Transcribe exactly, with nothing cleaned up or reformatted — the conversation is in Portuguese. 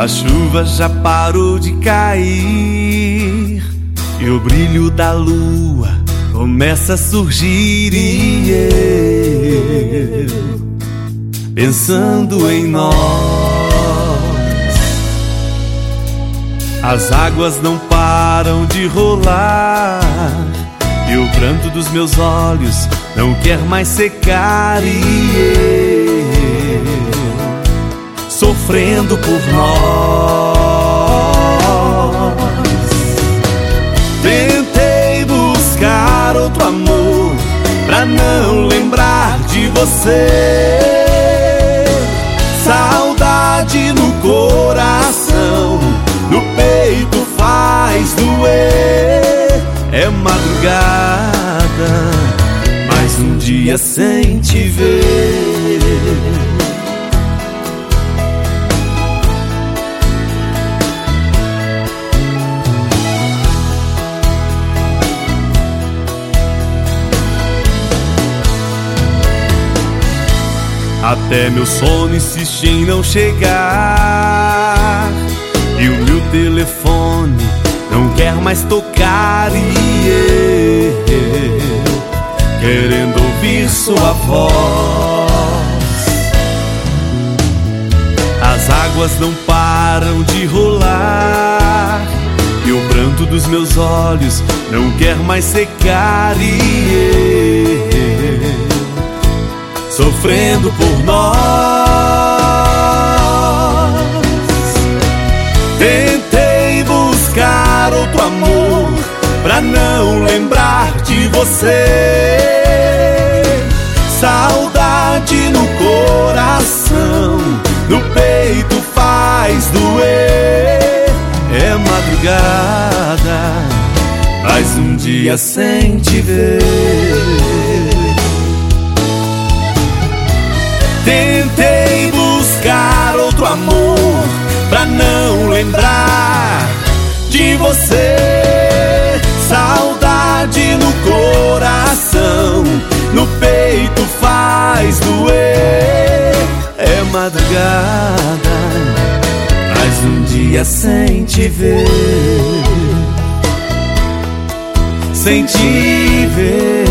A chuva já parou de cair e o brilho da lua começa a surgir, e eu pensando em nós. As águas não param de rolar e o pranto dos meus olhos não quer mais secar, e eu sofrendo por nós. Tentei buscar outro amor pra não lembrar de você. Saudade no coração, no peito faz doer. É madrugada, mais um dia sem te ver. Até meu sono insiste em não chegar e o meu telefone não quer mais tocar, e eu querendo ouvir sua voz. As águas não param de rolar e o pranto dos meus olhos não quer mais secar, e eu sofrendo por nós. Tentei buscar outro amor pra não lembrar de você. Saudade no coração, no peito faz doer. É madrugada, mais um dia sem te ver. Tentei buscar outro amor pra não lembrar de você. Saudade no coração, no peito faz doer. É madrugada, mais um dia sem te ver. Sem te ver.